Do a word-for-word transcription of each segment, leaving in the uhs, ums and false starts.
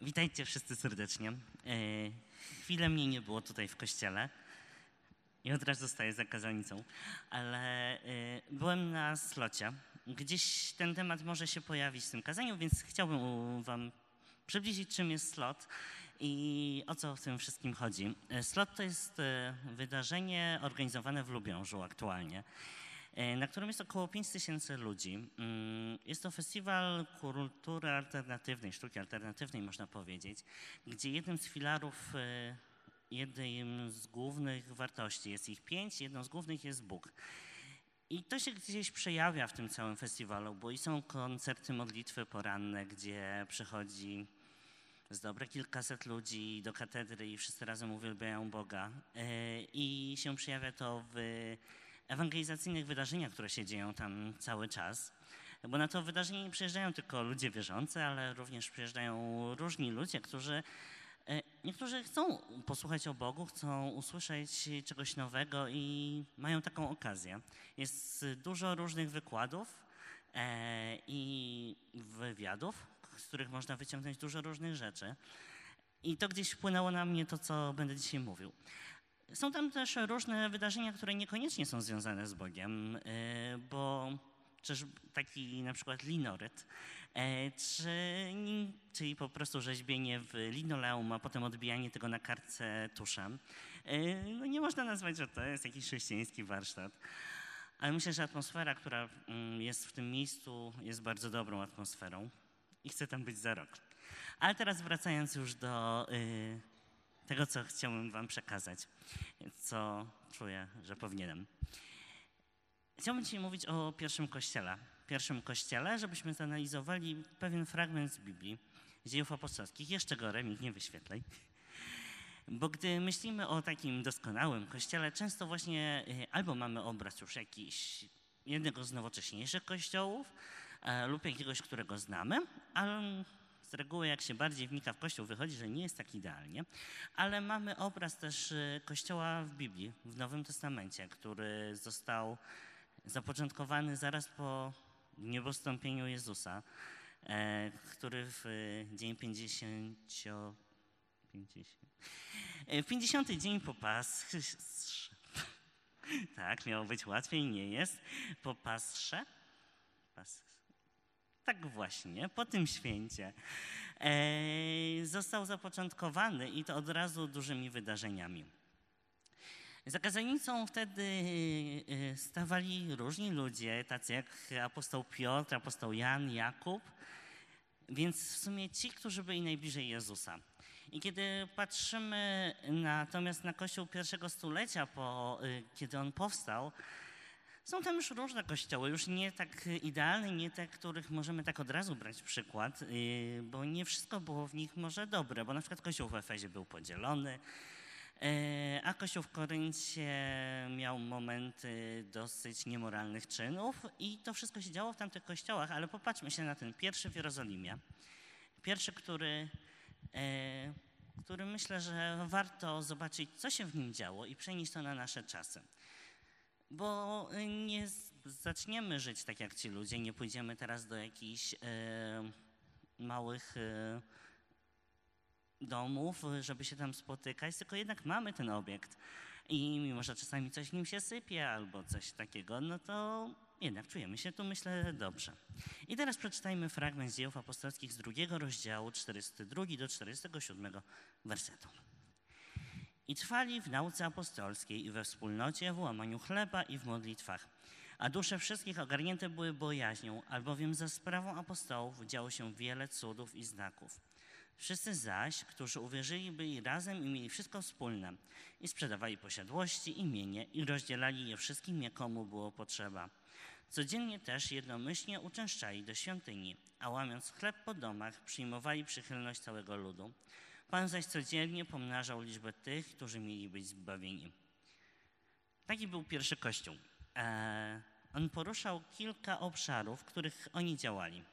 Witajcie wszyscy serdecznie. E, chwilę mnie nie było tutaj w kościele i od razu zostaję za kazanicą, ale e, byłem na slocie. Gdzieś ten temat może się pojawić w tym kazaniu, więc chciałbym wam przybliżyć, czym jest slot i o co w tym wszystkim chodzi. E, Slot to jest e, wydarzenie organizowane w Lubiążu aktualnie, na którym jest około pięć tysięcy ludzi. Jest to festiwal kultury alternatywnej, sztuki alternatywnej można powiedzieć, gdzie jednym z filarów, jednym z głównych wartości, jest ich pięć, jedną z głównych jest Bóg. I to się gdzieś przejawia w tym całym festiwalu, bo i są koncerty modlitwy poranne, gdzie przychodzi z dobre kilkaset ludzi do katedry i wszyscy razem uwielbiają Boga. I się przejawia to w ewangelizacyjnych wydarzeniach, które się dzieją tam cały czas. Bo na to wydarzenie nie przyjeżdżają tylko ludzie wierzący, ale również przyjeżdżają różni ludzie, którzy niektórzy chcą posłuchać o Bogu, chcą usłyszeć czegoś nowego i mają taką okazję. Jest dużo różnych wykładów i wywiadów, z których można wyciągnąć dużo różnych rzeczy. I to gdzieś wpłynęło na mnie to, co będę dzisiaj mówił. Są tam też różne wydarzenia, które niekoniecznie są związane z Bogiem, bo czyż taki na przykład linoryt, czy, czyli po prostu rzeźbienie w linoleum, a potem odbijanie tego na kartce tuszem. No nie można nazwać, że to jest jakiś chrześcijański warsztat, ale myślę, że atmosfera, która jest w tym miejscu, jest bardzo dobrą atmosferą i chcę tam być za rok. Ale teraz wracając już do tego, co chciałbym wam przekazać, co czuję, że powinienem. Chciałbym dzisiaj mówić o pierwszym kościele. Pierwszym kościele, żebyśmy zanalizowali pewien fragment z Biblii, z Dziejów Apostolskich. Jeszcze go, Remik, nie wyświetlaj. Bo gdy myślimy o takim doskonałym kościele, często właśnie albo mamy obraz już jakiś, jednego z nowocześniejszych kościołów lub jakiegoś, którego znamy, ale z reguły jak się bardziej wnika w Kościół, wychodzi, że nie jest tak idealnie, ale mamy obraz też Kościoła w Biblii, w Nowym Testamencie, który został zapoczątkowany zaraz po niebostąpieniu Jezusa, który w dzień pięćdziesiąty, w pięćdziesiąty dzień po Pasrze, tak, miało być łatwiej, nie jest, po Pasrze, Pas Tak właśnie, po tym święcie e, został zapoczątkowany i to od razu dużymi wydarzeniami. Za kazanicą wtedy stawali różni ludzie, tacy jak apostoł Piotr, apostoł Jan, Jakub, więc w sumie ci, którzy byli najbliżej Jezusa. I kiedy patrzymy natomiast na Kościół pierwszego stulecia, po, kiedy on powstał, są tam już różne kościoły, już nie tak idealne, nie te, których możemy tak od razu brać przykład, bo nie wszystko było w nich może dobre, bo na przykład kościół w Efezie był podzielony, a kościół w Koryncie miał momenty dosyć niemoralnych czynów i to wszystko się działo w tamtych kościołach, ale popatrzmy się na ten pierwszy w Jerozolimie. Pierwszy, który, który myślę, że warto zobaczyć, co się w nim działo i przenieść to na nasze czasy. Bo nie zaczniemy żyć tak jak ci ludzie, nie pójdziemy teraz do jakichś e, małych e, domów, żeby się tam spotykać, tylko jednak mamy ten obiekt i mimo, że czasami coś w nim się sypie albo coś takiego, no to jednak czujemy się tu, myślę, dobrze. I teraz przeczytajmy fragment z Dziejów Apostolskich z drugiego rozdziału, czterdziestego drugiego do czterdziestego siódmego wersetu. I trwali w nauce apostolskiej i we wspólnocie, w łamaniu chleba i w modlitwach. A dusze wszystkich ogarnięte były bojaźnią, albowiem za sprawą apostołów działo się wiele cudów i znaków. Wszyscy zaś, którzy uwierzyli, byli razem i mieli wszystko wspólne i sprzedawali posiadłości i mienie i rozdzielali je wszystkim, jakomu było potrzeba. Codziennie też jednomyślnie uczęszczali do świątyni, a łamiąc chleb po domach, przyjmowali przychylność całego ludu. Pan zaś codziennie pomnażał liczbę tych, którzy mieli być zbawieni. Taki był pierwszy Kościół. E, on poruszał kilka obszarów, w których oni działali.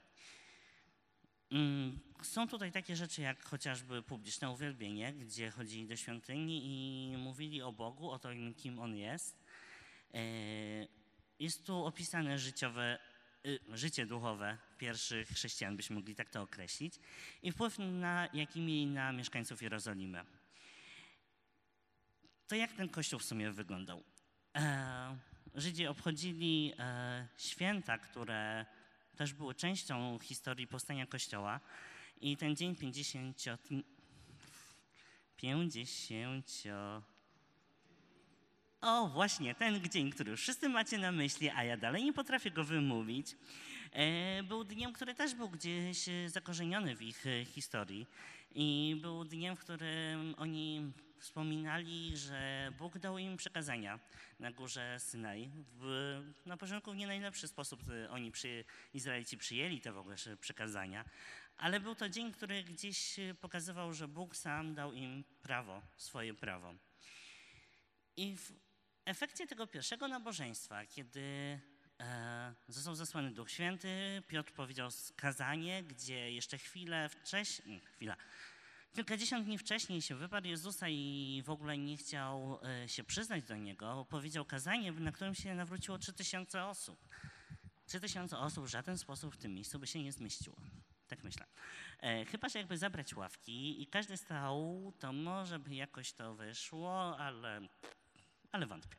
Mm, są tutaj takie rzeczy jak chociażby publiczne uwielbienie, gdzie chodzili do świątyni i mówili o Bogu, o tym, kim On jest. E, jest tu opisane życiowe y, życie duchowe pierwszych chrześcijan, byśmy mogli tak to określić, i wpływ, na, jaki mieli na mieszkańców Jerozolimy. To jak ten kościół w sumie wyglądał? E, Żydzi obchodzili e, święta, które też były częścią historii powstania Kościoła, i ten dzień pięćdziesięcio... pięćdziesięcio... O, właśnie, ten dzień, który już wszyscy macie na myśli, a ja dalej nie potrafię go wymówić, e, był dniem, który też był gdzieś zakorzeniony w ich e, historii. I był dniem, w którym oni wspominali, że Bóg dał im przekazania na górze Synaj. W, na początku w nie najlepszy sposób oni, przy, Izraelici, przyjęli te w ogóle przekazania, ale był to dzień, który gdzieś pokazywał, że Bóg sam dał im prawo, swoje prawo. I w efekcie tego pierwszego nabożeństwa, kiedy e, został zesłany Duch Święty, Piotr powiedział kazanie, gdzie jeszcze chwilę wcześniej, chwila, kilkadziesiąt dni wcześniej się wyparł Jezusa i w ogóle nie chciał e, się przyznać do Niego, powiedział kazanie, na którym się nawróciło trzy tysiące osób. trzy tysiące osób w żaden sposób w tym miejscu by się nie zmieściło. Tak myślę. E, chyba, że jakby zabrać ławki i każdy stał, to może by jakoś to wyszło, ale, ale wątpię.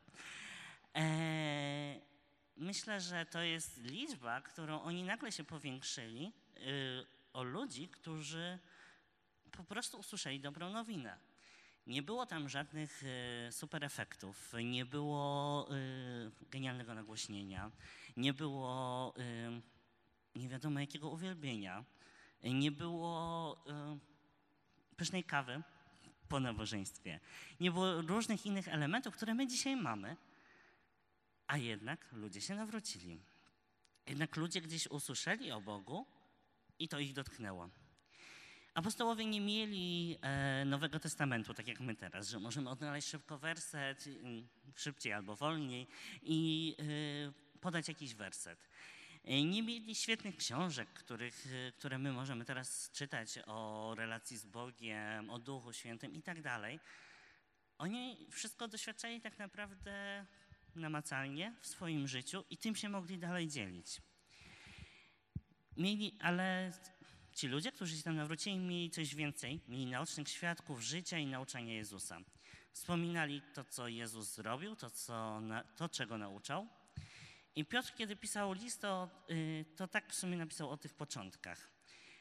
E, myślę, że to jest liczba, którą oni nagle się powiększyli y, o ludzi, którzy po prostu usłyszeli dobrą nowinę. Nie było tam żadnych y, super efektów, nie było y, genialnego nagłośnienia, nie było y, nie wiadomo jakiego uwielbienia, nie było y, pysznej kawy po nabożeństwie, nie było różnych innych elementów, które my dzisiaj mamy, a jednak ludzie się nawrócili. Jednak ludzie gdzieś usłyszeli o Bogu i to ich dotknęło. Apostołowie nie mieli e, Nowego Testamentu, tak jak my teraz, że możemy odnaleźć szybko werset, y, szybciej albo wolniej i y, podać jakiś werset. E, nie mieli świetnych książek, których, y, które my możemy teraz czytać o relacji z Bogiem, o Duchu Świętym i tak dalej. Oni wszystko doświadczali tak naprawdę namacalnie w swoim życiu i tym się mogli dalej dzielić. Mieli, ale ci ludzie, którzy się tam nawrócili, mieli coś więcej, mieli naocznych świadków życia i nauczania Jezusa. Wspominali to, co Jezus zrobił, to, co, to czego nauczał. I Piotr, kiedy pisał list, to, to tak w sumie napisał o tych początkach.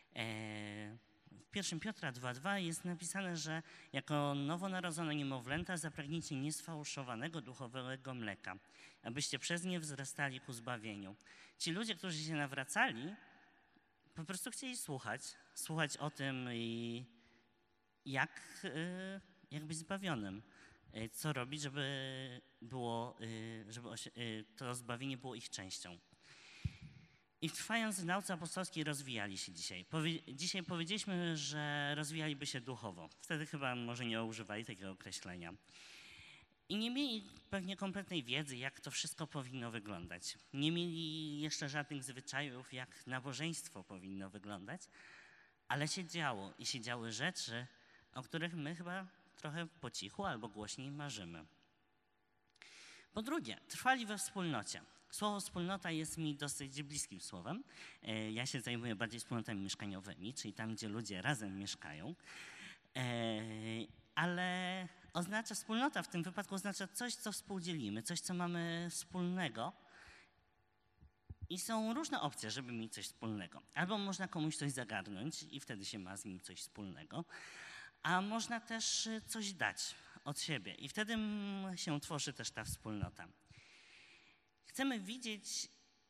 W pierwszym Piotra dwa dwa jest napisane, że jako nowonarodzone niemowlęta zapragnijcie niesfałszowanego duchowego mleka, abyście przez nie wzrastali ku zbawieniu. Ci ludzie, którzy się nawracali, po prostu chcieli słuchać, słuchać o tym, jak, jak być zbawionym, co robić, żeby, było, żeby to zbawienie było ich częścią. I trwając w nauce apostolskiej rozwijali się dzisiaj. Powie, dzisiaj powiedzieliśmy, że rozwijaliby się duchowo. Wtedy chyba może nie używali takiego określenia. I nie mieli pewnie kompletnej wiedzy, jak to wszystko powinno wyglądać. Nie mieli jeszcze żadnych zwyczajów, jak nabożeństwo powinno wyglądać, ale się działo i się działy rzeczy, o których my chyba trochę po cichu albo głośniej marzymy. Po drugie, trwali we wspólnocie. Słowo wspólnota jest mi dosyć bliskim słowem. Ja się zajmuję bardziej wspólnotami mieszkaniowymi, czyli tam, gdzie ludzie razem mieszkają. Ale oznacza, wspólnota w tym wypadku oznacza coś, co współdzielimy, coś, co mamy wspólnego. I są różne opcje, żeby mieć coś wspólnego. Albo można komuś coś zagarnąć i wtedy się ma z nim coś wspólnego, a można też coś dać od siebie i wtedy się tworzy też ta wspólnota. Chcemy widzieć,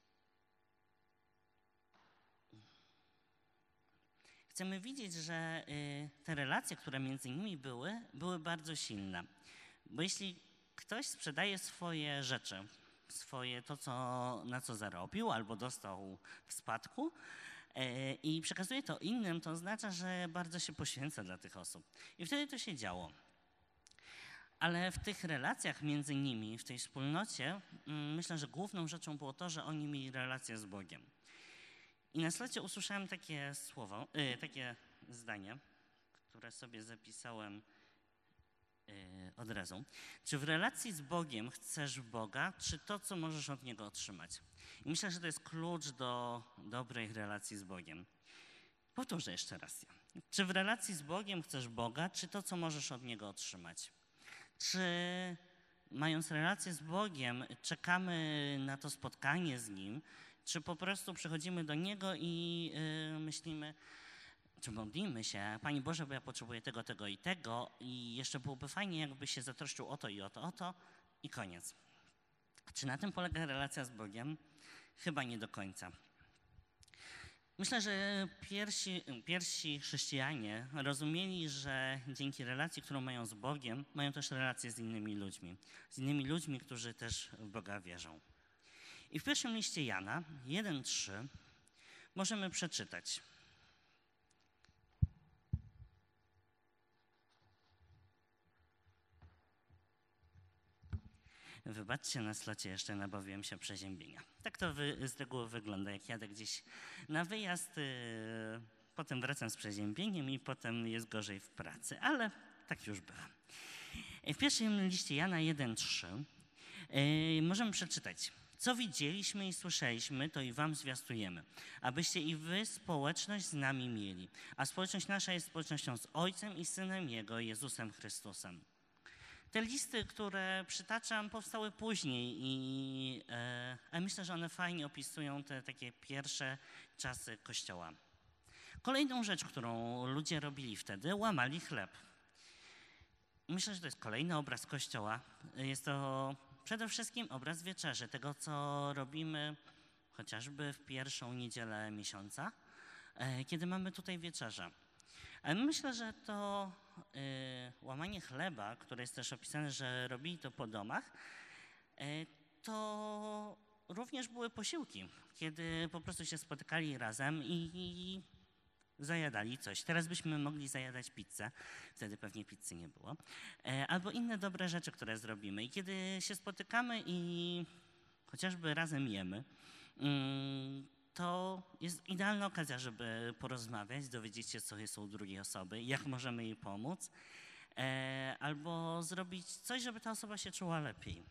chcemy widzieć, że te relacje, które między nimi były, były bardzo silne. Bo jeśli ktoś sprzedaje swoje rzeczy, swoje to, co, na co zarobił albo dostał w spadku i przekazuje to innym, to oznacza, że bardzo się poświęca dla tych osób. I wtedy to się działo. Ale w tych relacjach między nimi, w tej wspólnocie, myślę, że główną rzeczą było to, że oni mieli relację z Bogiem. I na slocie usłyszałem takie słowo, yy, takie zdanie, które sobie zapisałem od razu. Czy w relacji z Bogiem chcesz Boga, czy to, co możesz od Niego otrzymać? I myślę, że to jest klucz do dobrej relacji z Bogiem. Powtórzę jeszcze raz. Czy w relacji z Bogiem chcesz Boga, czy to, co możesz od Niego otrzymać? Czy mając relację z Bogiem, czekamy na to spotkanie z Nim, czy po prostu przychodzimy do Niego i yy, myślimy, czy modlimy się, Panie Boże, bo ja potrzebuję tego, tego i tego i jeszcze byłoby fajnie, jakby się zatroszczył o to i o to, o to i koniec. Czy na tym polega relacja z Bogiem? Chyba nie do końca. Myślę, że pierwsi, pierwsi chrześcijanie rozumieli, że dzięki relacji, którą mają z Bogiem, mają też relacje z innymi ludźmi. Z innymi ludźmi, którzy też w Boga wierzą. I w pierwszym liście Jana, jeden trzy, możemy przeczytać. Wybaczcie, na slocie jeszcze nabawiłem się przeziębienia. Tak to wy, z reguły wygląda, jak jadę gdzieś na wyjazd, yy, potem wracam z przeziębieniem i potem jest gorzej w pracy, ale tak już bywa. W pierwszym liście Jana jeden trzy yy, możemy przeczytać. Co widzieliśmy i słyszeliśmy, to i wam zwiastujemy, abyście i wy społeczność z nami mieli. A społeczność nasza jest społecznością z Ojcem i Synem Jego, Jezusem Chrystusem. Te listy, które przytaczam, powstały później i e, ale myślę, że one fajnie opisują te takie pierwsze czasy Kościoła. Kolejną rzecz, którą ludzie robili wtedy, łamali chleb. Myślę, że to jest kolejny obraz Kościoła. Jest to przede wszystkim obraz wieczerzy, tego, co robimy chociażby w pierwszą niedzielę miesiąca, e, kiedy mamy tutaj wieczerzę. Ale myślę, że to y, łamanie chleba, które jest też opisane, że robili to po domach, y, to również były posiłki, kiedy po prostu się spotykali razem i, i zajadali coś. Teraz byśmy mogli zajadać pizzę, wtedy pewnie pizzy nie było, y, albo inne dobre rzeczy, które zrobimy. I kiedy się spotykamy i chociażby razem jemy, y, to jest idealna okazja, żeby porozmawiać, dowiedzieć się, co jest u drugiej osoby, jak możemy jej pomóc, e, albo zrobić coś, żeby ta osoba się czuła lepiej.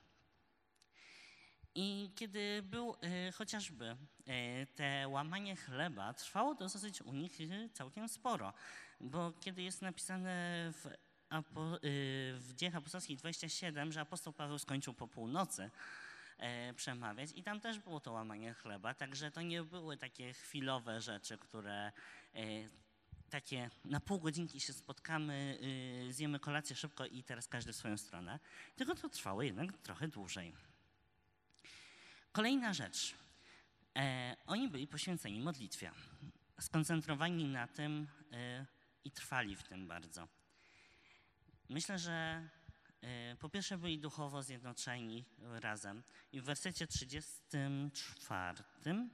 I kiedy był e, chociażby e, te łamanie chleba, trwało dosyć u nich całkiem sporo, bo kiedy jest napisane w, apo, e, w Dziejach Apostolskich dwadzieścia siedem, że apostoł Paweł skończył po północy, E, przemawiać i tam też było to łamanie chleba, także to nie były takie chwilowe rzeczy, które e, takie na pół godzinki się spotkamy, y, zjemy kolację szybko i teraz każdy w swoją stronę, tylko to trwało jednak trochę dłużej. Kolejna rzecz. E, oni byli poświęceni modlitwie, skoncentrowani na tym e, i trwali w tym bardzo. Myślę, że po pierwsze byli duchowo zjednoczeni razem i w wersecie trzydziestym czwartym,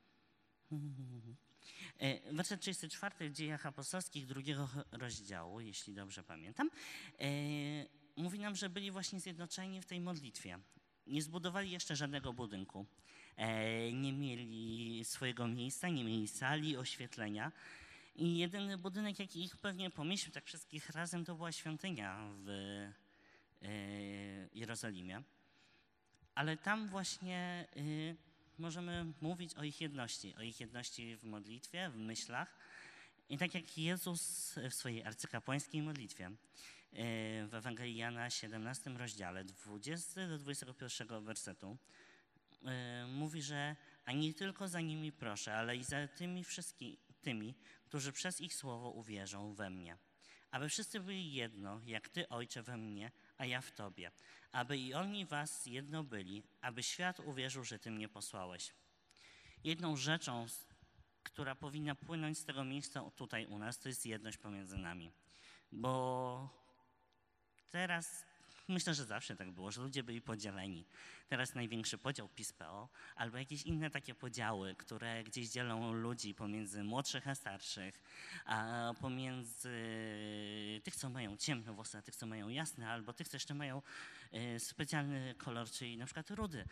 werset trzydziesty czwarty w Dziejach Apostolskich drugiego rozdziału, jeśli dobrze pamiętam, mówi nam, że byli właśnie zjednoczeni w tej modlitwie. Nie zbudowali jeszcze żadnego budynku, nie mieli swojego miejsca, nie mieli sali, oświetlenia. I jedyny budynek, jaki ich pewnie pomieścił tak wszystkich razem, to była świątynia w Jerozolimie. Ale tam właśnie y, możemy mówić o ich jedności, o ich jedności w modlitwie, w myślach. I tak jak Jezus w swojej arcykapłańskiej modlitwie y, w Ewangelii Jana siedemnastym rozdziale, dwudziestego do dwudziestego pierwszego wersetu, y, mówi, że a nie tylko za nimi proszę, ale i za tymi wszystkimi, tymi, którzy przez ich słowo uwierzą we mnie. Aby wszyscy byli jedno, jak Ty, Ojcze, we mnie, a ja w Tobie. Aby i oni was jedno byli, aby świat uwierzył, że Ty mnie posłałeś. Jedną rzeczą, która powinna płynąć z tego miejsca tutaj u nas, to jest jedność pomiędzy nami. Bo teraz, myślę, że zawsze tak było, że ludzie byli podzieleni. Teraz największy podział PiS P O, albo jakieś inne takie podziały, które gdzieś dzielą ludzi pomiędzy młodszych a starszych, a pomiędzy tych, co mają ciemne włosy, a tych, co mają jasne, albo tych, co jeszcze mają specjalny kolor, czyli na przykład rudy.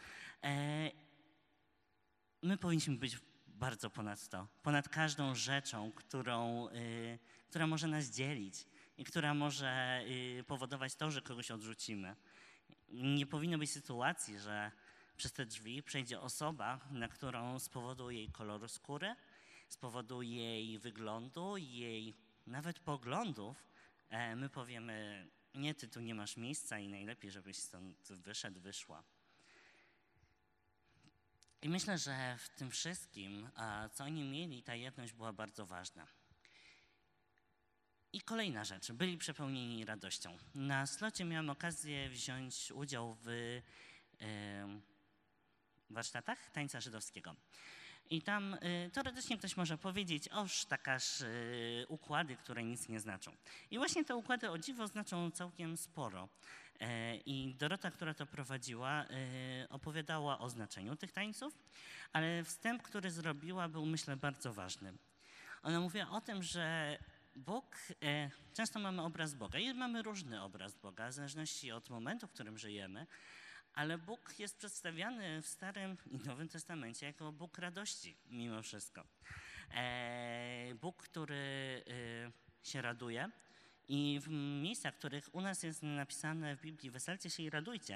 My powinniśmy być bardzo ponad to, ponad każdą rzeczą, którą, która może nas dzielić. i która może y, powodować to, że kogoś odrzucimy. Nie powinno być sytuacji, że przez te drzwi przejdzie osoba, na którą z powodu jej koloru skóry, z powodu jej wyglądu, jej nawet poglądów, e, my powiemy, nie, ty tu nie masz miejsca i najlepiej, żebyś stąd wyszedł, wyszła. I myślę, że w tym wszystkim, a, co oni mieli, ta jedność była bardzo ważna. I kolejna rzecz, byli przepełnieni radością. Na slocie miałem okazję wziąć udział w y, warsztatach tańca żydowskiego. I tam y, teoretycznie ktoś może powiedzieć, oż takaż y, układy, które nic nie znaczą. I właśnie te układy o dziwo znaczą całkiem sporo. E, I Dorota, która to prowadziła, y, opowiadała o znaczeniu tych tańców, ale wstęp, który zrobiła, był, myślę, bardzo ważny. Ona mówiła o tym, że Bóg, e, często mamy obraz Boga i mamy różny obraz Boga, w zależności od momentu, w którym żyjemy, ale Bóg jest przedstawiany w Starym i Nowym Testamencie jako Bóg radości mimo wszystko. E, Bóg, który e, się raduje i w miejscach, w których u nas jest napisane w Biblii weselcie się i radujcie,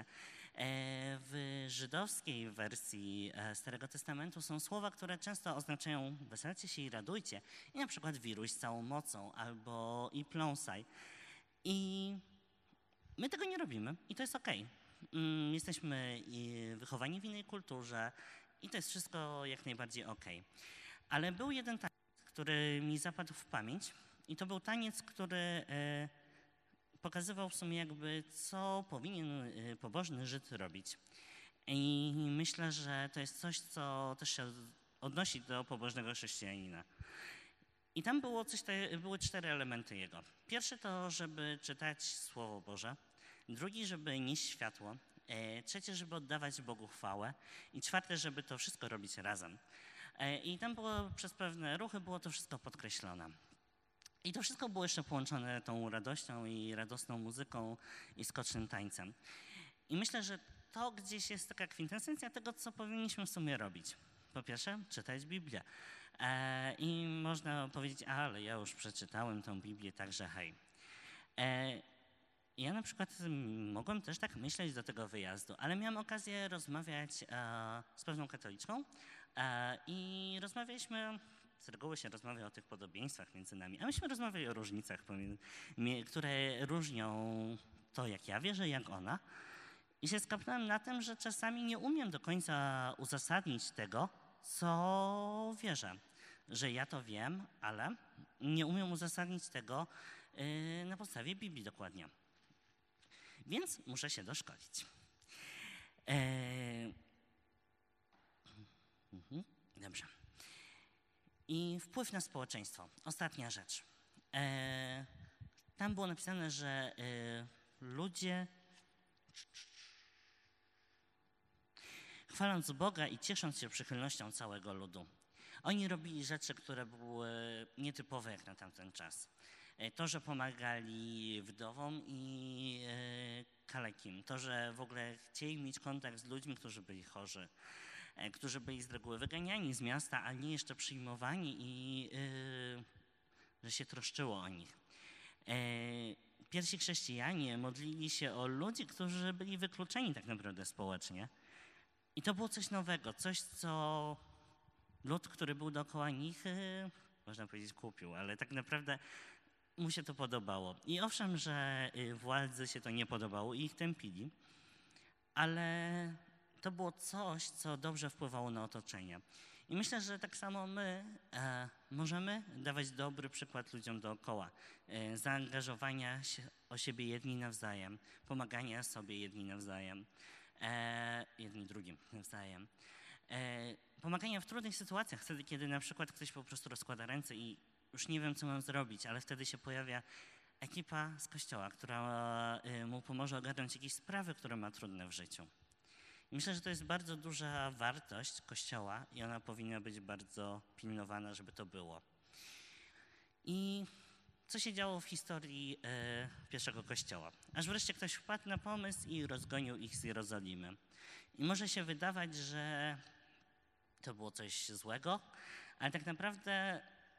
w żydowskiej wersji Starego Testamentu są słowa, które często oznaczają weselcie się i radujcie. I na przykład wiruj z całą mocą albo i pląsaj. I my tego nie robimy i to jest okej. Jesteśmy wychowani w innej kulturze i to jest wszystko jak najbardziej okej. Ale był jeden taniec, który mi zapadł w pamięć i to był taniec, który pokazywał w sumie jakby, co powinien pobożny Żyd robić. I myślę, że to jest coś, co też się odnosi do pobożnego chrześcijanina. I tam było coś, te, były cztery elementy jego. Pierwszy to, żeby czytać Słowo Boże. Drugi, żeby nieść światło. E, trzecie, żeby oddawać Bogu chwałę. I czwarte, żeby to wszystko robić razem. E, I tam było przez pewne ruchy było to wszystko podkreślone. I to wszystko było jeszcze połączone tą radością i radosną muzyką i skocznym tańcem. I myślę, że to gdzieś jest taka kwintesencja tego, co powinniśmy w sumie robić. Po pierwsze, czytać Biblię. E, I można powiedzieć, ale ja już przeczytałem tą Biblię, także hej. E, ja na przykład mogłem też tak myśleć do tego wyjazdu, ale miałem okazję rozmawiać e, z pewną katoliczką e, i rozmawialiśmy. Z reguły się rozmawia o tych podobieństwach między nami, a myśmy rozmawiali o różnicach, które różnią to, jak ja wierzę, jak ona. I się skapnąłem na tym, że czasami nie umiem do końca uzasadnić tego, co wierzę. Że ja to wiem, ale nie umiem uzasadnić tego yy, na podstawie Biblii dokładnie. Więc muszę się doszkolić. Yy... Mhm. Dobrze. I wpływ na społeczeństwo. Ostatnia rzecz. E, tam było napisane, że e, ludzie, chwaląc Boga i ciesząc się przychylnością całego ludu, oni robili rzeczy, które były nietypowe jak na tamten czas. E, to, że pomagali wdowom i e, kalekim, to, że w ogóle chcieli mieć kontakt z ludźmi, którzy byli chorzy, którzy byli z reguły wyganiani z miasta, a nie jeszcze przyjmowani i yy, że się troszczyło o nich. Yy, pierwsi chrześcijanie modlili się o ludzi, którzy byli wykluczeni tak naprawdę społecznie. I to było coś nowego, coś, co lud, który był dookoła nich, yy, można powiedzieć, kupił, ale tak naprawdę mu się to podobało. I owszem, że władzy się to nie podobało i ich tępili, ale to było coś, co dobrze wpływało na otoczenie. I myślę, że tak samo my e, możemy dawać dobry przykład ludziom dookoła. E, zaangażowania się o siebie jedni nawzajem, pomagania sobie jedni nawzajem, e, jedni drugim nawzajem. E, pomagania w trudnych sytuacjach, wtedy kiedy na przykład ktoś po prostu rozkłada ręce i już nie wiem, co mam zrobić, ale wtedy się pojawia ekipa z kościoła, która e, mu pomoże ogarnąć jakieś sprawy, które ma trudne w życiu. I myślę, że to jest bardzo duża wartość Kościoła i ona powinna być bardzo pilnowana, żeby to było. I co się działo w historii e, pierwszego Kościoła? Aż wreszcie ktoś wpadł na pomysł i rozgonił ich z Jerozolimy. I może się wydawać, że to było coś złego, ale tak naprawdę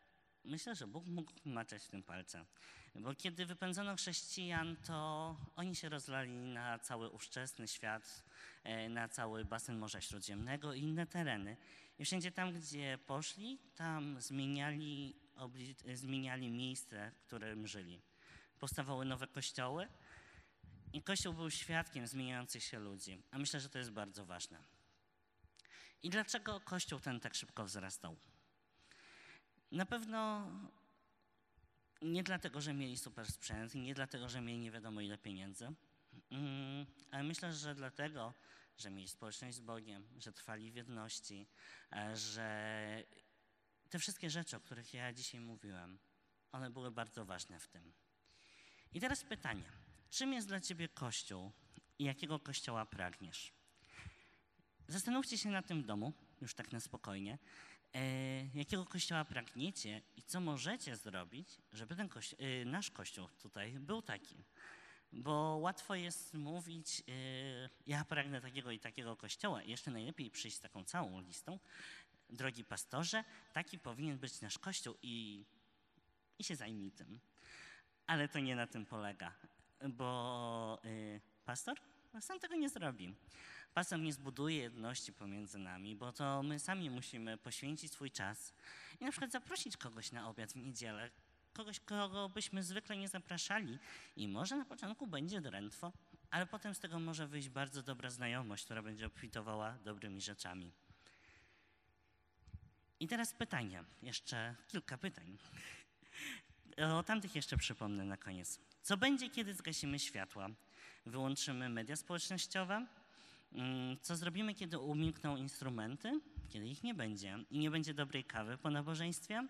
myślę, że Bóg mógł maczać w tym palce. Bo kiedy wypędzono chrześcijan, to oni się rozlali na cały ówczesny świat, e, na cały basen Morza Śródziemnego i inne tereny. I wszędzie tam, gdzie poszli, tam zmieniali, obli- zmieniali miejsce, w którym żyli. Powstawały nowe kościoły i Kościół był świadkiem zmieniających się ludzi. A myślę, że to jest bardzo ważne. I dlaczego Kościół ten tak szybko wzrastał? Na pewno nie dlatego, że mieli super sprzęt, nie dlatego, że mieli nie wiadomo ile pieniędzy, mm, ale myślę, że dlatego, że mieli społeczność z Bogiem, że trwali w jedności, e, że te wszystkie rzeczy, o których ja dzisiaj mówiłem, one były bardzo ważne w tym. I teraz pytanie, czym jest dla ciebie Kościół i jakiego Kościoła pragniesz? Zastanówcie się nad tym w domu, już tak na spokojnie, e, jakiego Kościoła pragniecie i co możecie zrobić, żeby ten kościół, e, nasz Kościół tutaj był taki. Bo łatwo jest mówić, e, ja pragnę takiego i takiego Kościoła i jeszcze najlepiej przyjść z taką całą listą. Drogi pastorze, taki powinien być nasz Kościół i, i się zajmij tym. Ale to nie na tym polega, bo e, pastor sam tego nie zrobi. Pastor nie zbuduje jedności pomiędzy nami, bo to my sami musimy poświęcić swój czas i na przykład zaprosić kogoś na obiad w niedzielę, kogoś, kogo byśmy zwykle nie zapraszali i może na początku będzie drętwo, ale potem z tego może wyjść bardzo dobra znajomość, która będzie obfitowała dobrymi rzeczami. I teraz pytania, jeszcze kilka pytań. O tamtych jeszcze przypomnę na koniec. Co będzie, kiedy zgasimy światła? Wyłączymy media społecznościowe? Co zrobimy, kiedy umilkną instrumenty? Kiedy ich nie będzie i nie będzie dobrej kawy po nabożeństwie?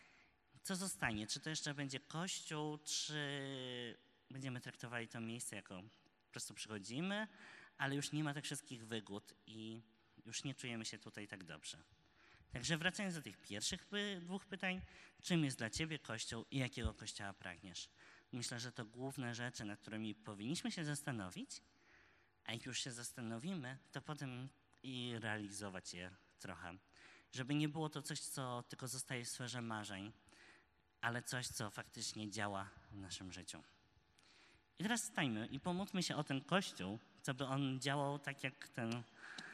Co zostanie? Czy to jeszcze będzie kościół, czy będziemy traktowali to miejsce jako po prostu przychodzimy, ale już nie ma tych wszystkich wygód i już nie czujemy się tutaj tak dobrze. Także wracając do tych pierwszych py- dwóch pytań, czym jest dla ciebie Kościół i jakiego Kościoła pragniesz? Myślę, że to główne rzeczy, nad którymi powinniśmy się zastanowić, a jak już się zastanowimy, to potem i realizować je trochę. Żeby nie było to coś, co tylko zostaje w sferze marzeń, ale coś, co faktycznie działa w naszym życiu. I teraz stańmy i pomódlmy się o ten Kościół, co by on działał tak jak ten e,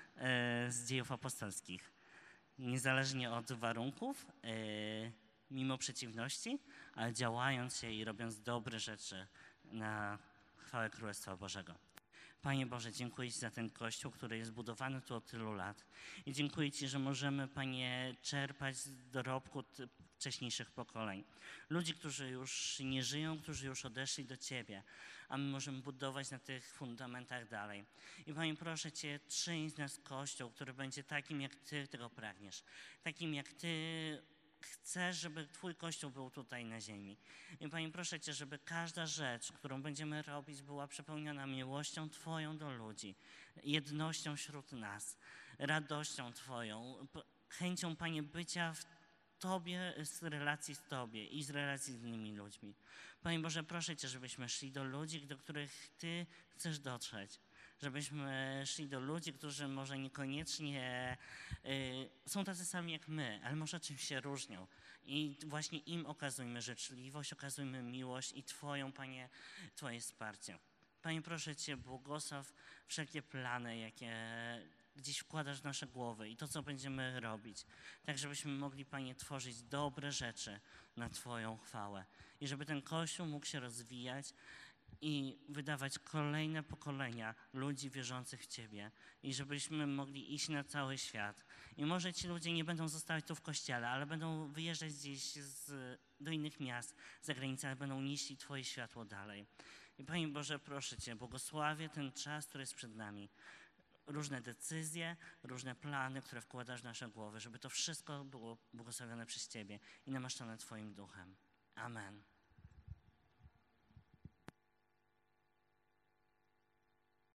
z Dziejów Apostolskich. Niezależnie od warunków, e, mimo przeciwności, ale działając się i robiąc dobre rzeczy na chwałę Królestwa Bożego. Panie Boże, dziękuję Ci za ten Kościół, który jest budowany tu od tylu lat. I dziękuję Ci, że możemy, Panie, czerpać z dorobku wcześniejszych pokoleń. Ludzi, którzy już nie żyją, którzy już odeszli do Ciebie, a my możemy budować na tych fundamentach dalej. I Panie, proszę Cię, czyń z nas Kościół, który będzie takim, jak Ty tego pragniesz. Takim, jak Ty chcesz, żeby Twój Kościół był tutaj na ziemi. I Panie, proszę Cię, żeby każda rzecz, którą będziemy robić, była przepełniona miłością Twoją do ludzi, jednością wśród nas, radością Twoją, chęcią, Panie, bycia w Tobie, z relacji z Tobie i z relacji z innymi ludźmi. Panie Boże, proszę Cię, żebyśmy szli do ludzi, do których Ty chcesz dotrzeć. Żebyśmy szli do ludzi, którzy może niekoniecznie y, są tacy sami jak my, ale może czymś się różnią. I właśnie im okazujmy życzliwość, okazujmy miłość i Twoją, Panie, Twoje wsparcie. Panie, proszę Cię, błogosław wszelkie plany, jakie gdzieś wkładasz w nasze głowy i to, co będziemy robić. Tak, żebyśmy mogli, Panie, tworzyć dobre rzeczy na Twoją chwałę. I żeby ten Kościół mógł się rozwijać i wydawać kolejne pokolenia ludzi wierzących w Ciebie. I żebyśmy mogli iść na cały świat. I może ci ludzie nie będą zostawać tu w Kościele, ale będą wyjeżdżać gdzieś z, do innych miast, za granicę, ale będą nieśli Twoje światło dalej. I Panie Boże, proszę Cię, błogosławię ten czas, który jest przed nami. Różne decyzje, różne plany, które wkładasz w nasze głowy, żeby to wszystko było błogosławione przez Ciebie i namaszczone Twoim duchem. Amen.